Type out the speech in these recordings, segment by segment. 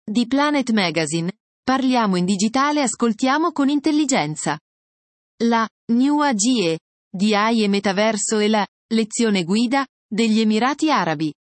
Di Planet Magazine, parliamo in digitale, ascoltiamo con intelligenza. La New AGE di AI e metaverso e la lezione guida degli Emirati Arabi.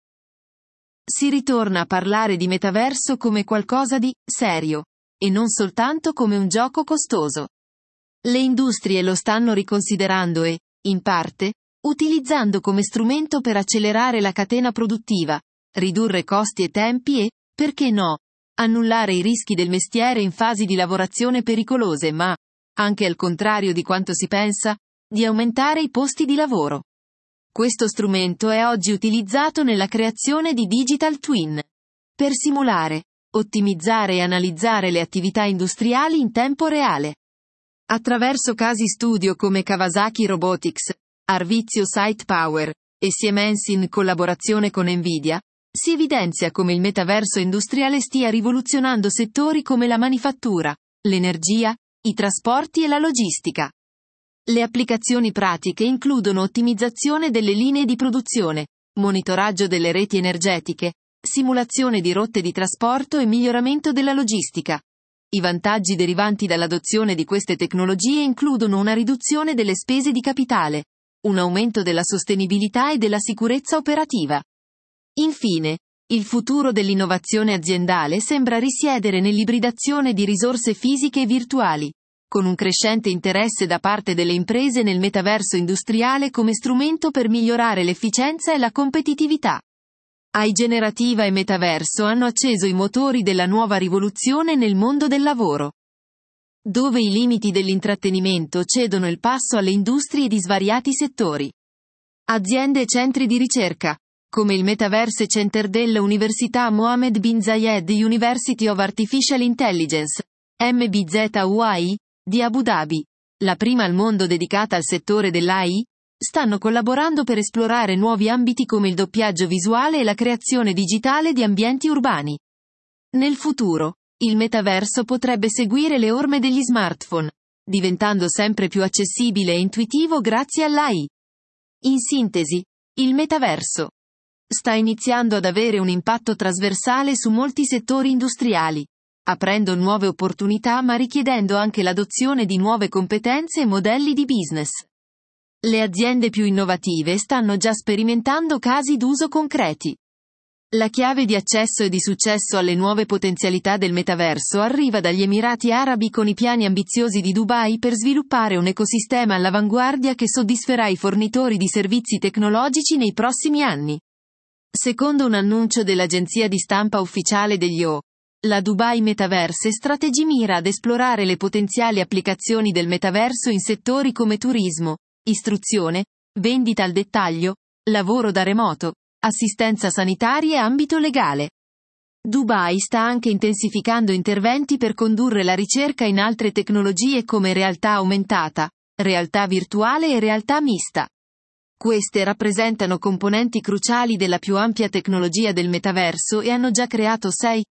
Si ritorna a parlare di metaverso come qualcosa di serio, e non soltanto come un gioco costoso. Le industrie lo stanno riconsiderando e, in parte, utilizzando come strumento per accelerare la catena produttiva, ridurre costi e tempi e, perché no, annullare i rischi del mestiere in fasi di lavorazione pericolose, ma, anche al contrario di quanto si pensa, di aumentare i posti di lavoro. Questo strumento è oggi utilizzato nella creazione di digital twin, per simulare, ottimizzare e analizzare le attività industriali in tempo reale. Attraverso casi studio come Kawasaki Robotics, Arvizio Site Power e Siemens in collaborazione con Nvidia, si evidenzia come il metaverso industriale stia rivoluzionando settori come la manifattura, l'energia, i trasporti e la logistica. Le applicazioni pratiche includono ottimizzazione delle linee di produzione, monitoraggio delle reti energetiche, simulazione di rotte di trasporto e miglioramento della logistica. I vantaggi derivanti dall'adozione di queste tecnologie includono una riduzione delle spese di capitale, un aumento della sostenibilità e della sicurezza operativa. Infine, il futuro dell'innovazione aziendale sembra risiedere nell'ibridazione di risorse fisiche e virtuali, con un crescente interesse da parte delle imprese nel metaverso industriale come strumento per migliorare l'efficienza e la competitività. AI generativa e metaverso hanno acceso i motori della nuova rivoluzione nel mondo del lavoro, dove i limiti dell'intrattenimento cedono il passo alle industrie di svariati settori. Aziende e centri di ricerca, come il Metaverse Center della Università Mohammed bin Zayed University of Artificial Intelligence, MBZUAI, di Abu Dhabi, la prima al mondo dedicata al settore dell'AI, stanno collaborando per esplorare nuovi ambiti come il doppiaggio visuale e la creazione digitale di ambienti urbani. Nel futuro, il metaverso potrebbe seguire le orme degli smartphone, diventando sempre più accessibile e intuitivo grazie all'AI. In sintesi, il metaverso sta iniziando ad avere un impatto trasversale su molti settori industriali, aprendo nuove opportunità ma richiedendo anche l'adozione di nuove competenze e modelli di business. Le aziende più innovative stanno già sperimentando casi d'uso concreti. La chiave di accesso e di successo alle nuove potenzialità del metaverso arriva dagli Emirati Arabi con i piani ambiziosi di Dubai per sviluppare un ecosistema all'avanguardia che soddisferà i fornitori di servizi tecnologici nei prossimi anni. Secondo un annuncio dell'agenzia di stampa ufficiale degli O, la Dubai Metaverse Strategy mira ad esplorare le potenziali applicazioni del metaverso in settori come turismo, istruzione, vendita al dettaglio, lavoro da remoto, assistenza sanitaria e ambito legale. Dubai sta anche intensificando interventi per condurre la ricerca in altre tecnologie come realtà aumentata, realtà virtuale e realtà mista. Queste rappresentano componenti cruciali della più ampia tecnologia del metaverso e hanno già creato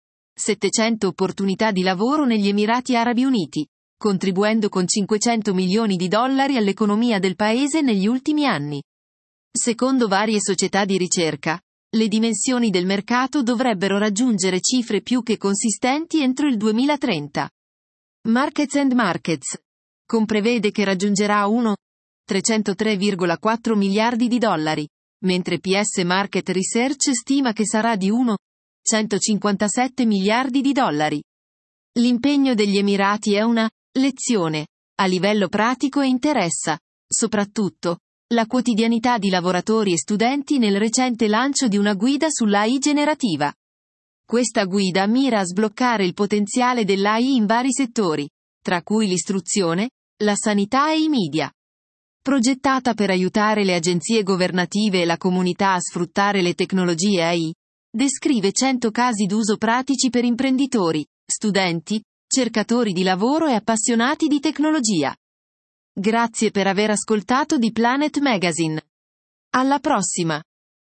700 opportunità di lavoro negli Emirati Arabi Uniti, contribuendo con $500 milioni all'economia del paese negli ultimi anni. Secondo varie società di ricerca, le dimensioni del mercato dovrebbero raggiungere cifre più che consistenti entro il 2030. Markets and Markets prevede che raggiungerà 303,4 miliardi di dollari, mentre PS Market Research stima che sarà di 157 miliardi di dollari. L'impegno degli Emirati è una lezione, a livello pratico e interessa, soprattutto, la quotidianità di lavoratori e studenti nel recente lancio di una guida sull'AI generativa. Questa guida mira a sbloccare il potenziale dell'AI in vari settori, tra cui l'istruzione, la sanità e i media. Progettata per aiutare le agenzie governative e la comunità a sfruttare le tecnologie AI, descrive 100 casi d'uso pratici per imprenditori, studenti, cercatori di lavoro e appassionati di tecnologia. Grazie per aver ascoltato di Planet Magazine. Alla prossima!